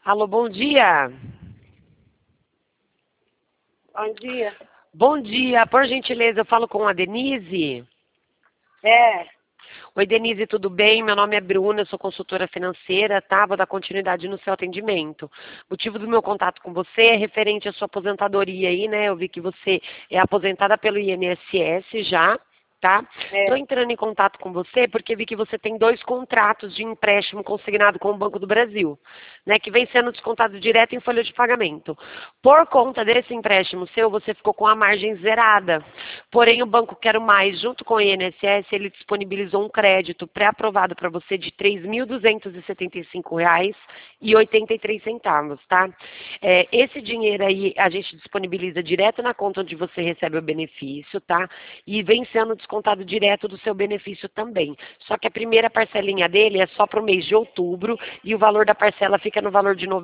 Alô, bom dia. Bom dia. Bom dia, por gentileza, eu falo com a Denise. É, Oi, Denise, tudo bem? Meu nome é Bruna, eu sou consultora financeira, tá? Vou dar continuidade no seu atendimento. O motivo do meu contato com você é referente à sua aposentadoria aí, né? Eu vi que você é aposentada pelo INSS já, tá? Estou é. entrando em contato com você porque vi que você tem 2 contratos de empréstimo consignado com o Banco do Brasil, né? Que vem sendo descontado direto em folha de pagamento. Por conta desse empréstimo seu, você ficou com a margem zerada. Porém, o Banco Quero Mais, junto com o INSS, ele disponibilizou um crédito pré-aprovado para você de R$ 3.275,83, tá? Esse dinheiro aí a gente disponibiliza direto na conta onde você recebe o benefício, tá? E vem sendo descontado direto do seu benefício também. Só que a primeira parcelinha dele é só para o mês de outubro e o valor da parcela fica no valor de R$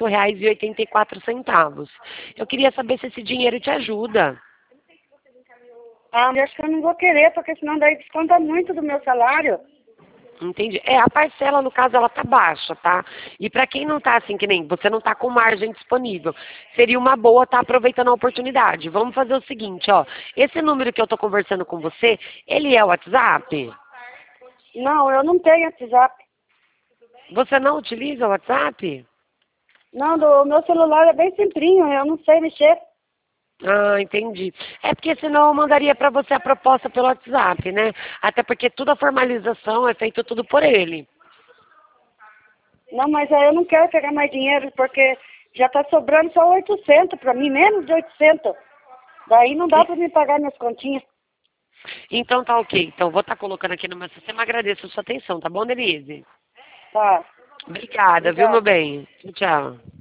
98,84. Eu queria saber se esse dinheiro te ajuda. Ah, eu acho que eu não vou querer, porque senão daí desconta muito do meu salário. Entendi. A parcela, no caso, ela tá baixa, tá? E para quem não tá assim, que nem você não tá com margem disponível, seria uma boa estar aproveitando a oportunidade. Vamos fazer o seguinte, ó. Esse número que eu tô conversando com você, ele é o WhatsApp? Não, eu não tenho WhatsApp. Você não utiliza o WhatsApp? Não, o meu celular é bem simplinho, eu não sei mexer. Ah, entendi. É porque senão eu mandaria para você a proposta pelo WhatsApp, né? Até porque toda a formalização é feita tudo por ele. Não, mas aí eu não quero pegar mais dinheiro, porque já está sobrando só 800 para mim, menos de 800. Daí não dá E- para me pagar minhas continhas. Então tá ok. Então vou estar colocando aqui no meu sistema. Agradeço a sua atenção, tá bom, Denise? Tá, Obrigada, viu, meu obrigada. bem? Tchau.